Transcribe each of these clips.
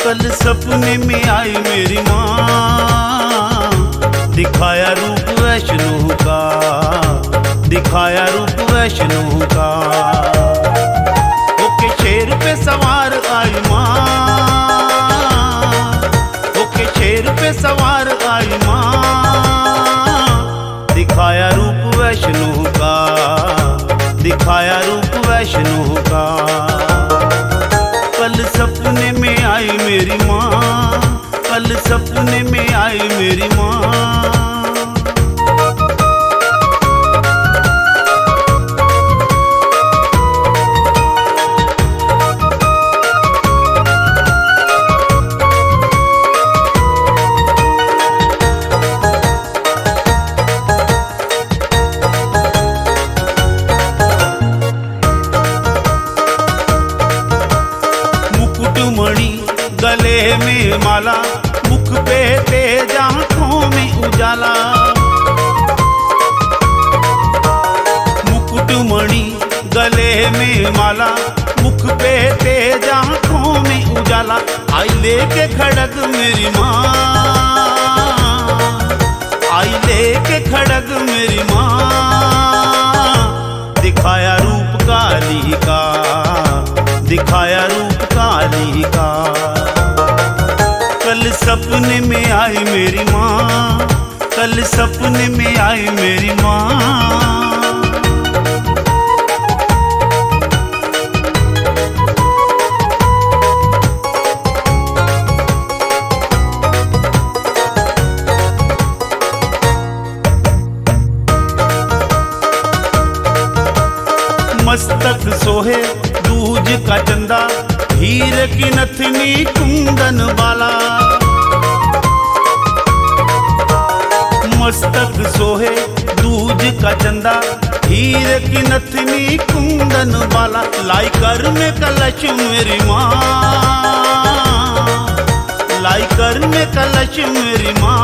कल सपने में आई मेरी माँ, दिखाया रूप वैष्णो का, दिखाया रूप वैष्णो का। ओके शेर पे सवार आई माँ, ओके शेर पे सवार आई माँ, दिखाया रूप वैष्णो का, दिखाया रूप वैष्णो का। कल सपने में आई मेरी माँ, कल सपने में आई मेरी माँ। गले में माला, मुख पे तेज, आँखों में उजाला। मुकुटमणि गले में माला, मुख पे तेज, आँखों में उजाला। आई लेके खड़ग मेरी माँ, आई लेके खड़ग मेरी माँ, दिखाया रूप काली का, दिखाया रूप काली का। कल सपने में आई मेरी माँ, कल सपने में आई मेरी माँ। मस्तक सोहे दूज का चंदा, हीर की नथनी कुंदन वाला। मस्तक सोहे दूज का चंदा, हीर की नथनी कुंदन वाला। लाई कर में कलश मेरी माँ, लाई कर में कलश मेरी माँ,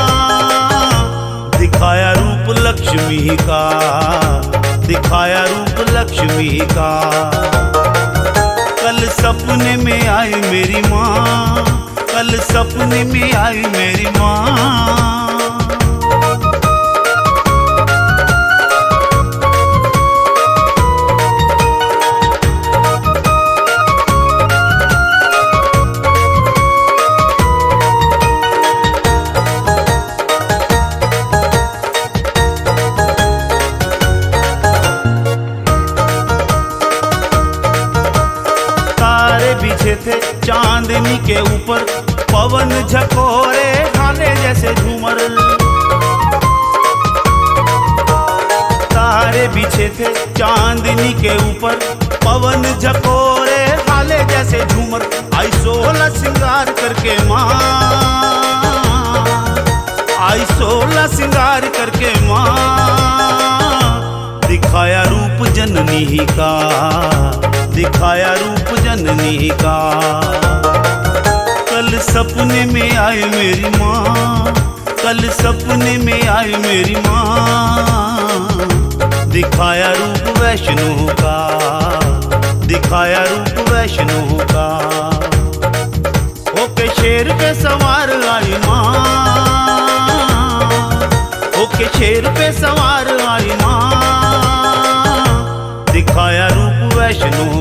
दिखाया रूप लक्ष्मी का, दिखाया रूप लक्ष्मी का। कल सपने में आई मेरी माँ, कल सपने में आई मेरी माँ। बिछे थे चांदनी के ऊपर, पवन झकोरे हाले जैसे झूमर। तारे बिछे थे चांदनी के ऊपर, पवन झकोरे हाले जैसे झूमर। आई 16 श्रृंगार करके माँ, आई 16 श्रृंगार करके माँ, दिखाया रूप जननी का, दिखाया रूप जननी का। कल सपने में आई मेरी माँ, कल सपने में आई मेरी माँ, दिखाया रूप वैष्णो का, दिखाया रूप वैष्णो का। ओके शेर पे सवार आई माँ, ओके शेर पे सवार आई माँ, दिखाया रूप वैष्णो